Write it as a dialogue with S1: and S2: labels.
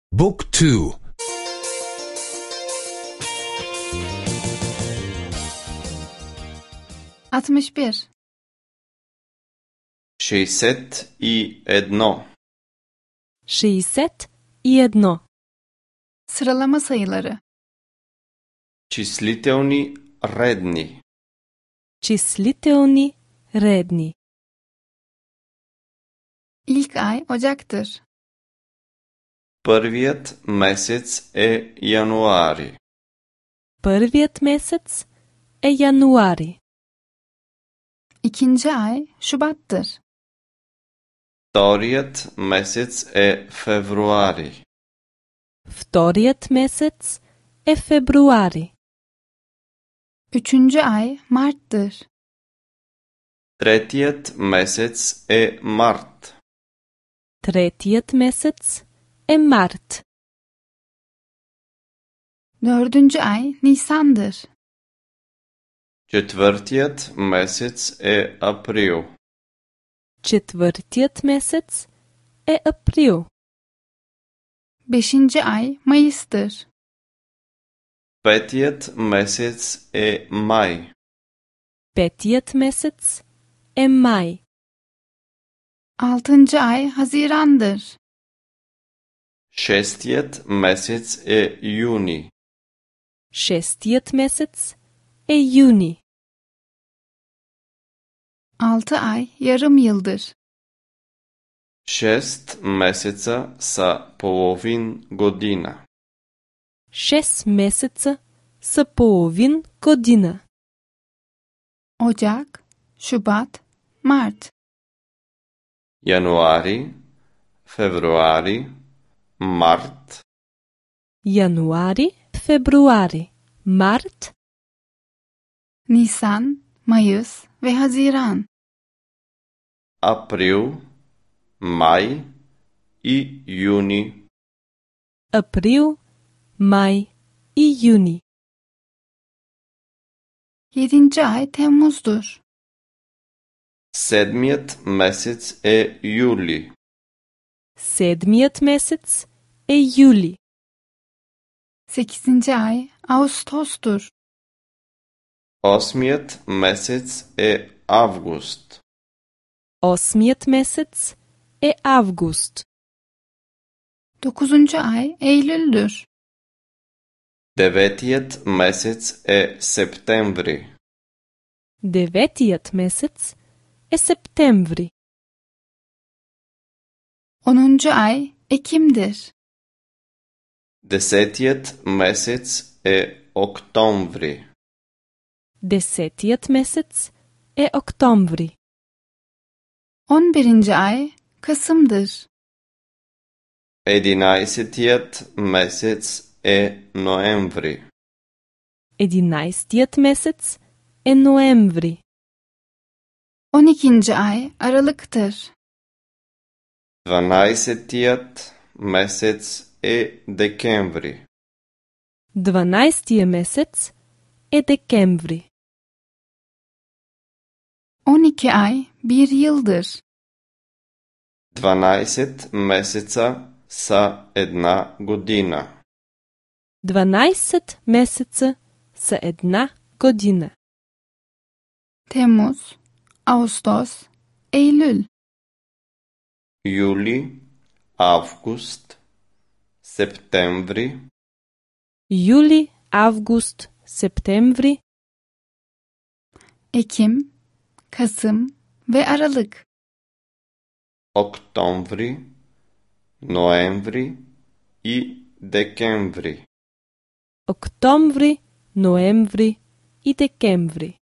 S1: Book 2.
S2: 61.
S3: 61.
S4: 61.
S2: Sıralama sayıları.
S3: Числителни редни.
S4: Числителни редни.
S2: İlk ay Ocak'tır.
S3: Първият месец е януари.
S4: Първият месец е януари.
S2: İkinci ay Şubat'tır.
S3: Вторият месец е февруари.
S4: Вторият месец е февруари.
S2: Üçüncü ay Mart'tır.
S3: Третият месец е март.
S4: Третият месец е март.
S2: Dördüncü ay Nisan'dır.
S3: Четвъртият месец е април.
S4: Четвъртият месец е април.
S2: Beşinci ay Mayıs'tır.
S3: Петият месец е май.
S4: Петият месец е май.
S2: Altıncı ay Haziran'dır.
S3: Шестият месец е юни.
S4: Шестият месец е юни.
S2: 6 ay yarım yıldır.
S3: 6 месеца са половин година.
S4: 6 месеца са половин година.
S2: Ocak, Şubat, Mart.
S3: Януари, февруари, март,
S4: Януари, февруари, март,
S2: Nisan, Mayıs ve Haziran.
S3: април, май и юни.
S4: април, май и юни.
S2: 7. ay Temmuz'dur.
S3: Седмият месец е юли.
S4: Седмият месец е юли.
S2: 8. ay Ağustos'tur.
S3: Осмият месец е август.
S4: Осмият месец е август.
S2: 9. ay Eylül'dür.
S3: Деветият месец е септември.
S4: Деветият месец е септември.
S2: 10. ay Ekim'dir.
S3: Десетият месец е октомври.
S4: Десетият месец е октомври.
S2: 11. ay Kasım'dır.
S3: Единайсетият месец е ноември.
S4: Единайстият месец е ноември.
S2: 12. ay Aralık'tır.
S3: 12-тият месец е декември.
S4: 12-тия месец е декември.
S2: 12 ay bir yıldır.
S3: 12 месеца са една година.
S4: 12 месеца са една година.
S2: Temmuz, Ağustos, Eylül.
S3: Юли, август, септември,
S4: Юли, август, септември,
S2: Ekim, Kasım ve Aralık.
S3: октомври, ноември и декември.
S4: октомври, ноември и декември.